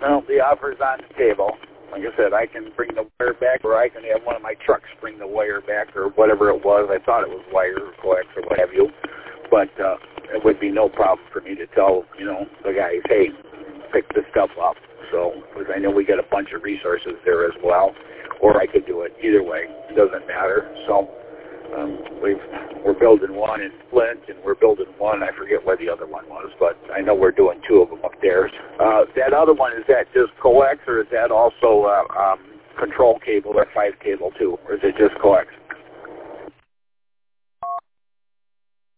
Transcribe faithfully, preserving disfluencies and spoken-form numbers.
Well, the offer's on the table. Like I said, I can bring the wire back, or I can have one of my trucks bring the wire back, or whatever it was. I thought it was wire or coax or what have you. But uh, it would be no problem for me to tell, you know, the guys, hey, pick this stuff up. So, because I know we got a bunch of resources there as well. Or I could do it either way. It doesn't matter. So um, we've, we're building one in Flint, and we're building one, I forget where the other one was, but I know we're doing two of them up there. Uh, that other one, is that just coax, or is that also uh, um, control cable or five cable too? Or is it just coax?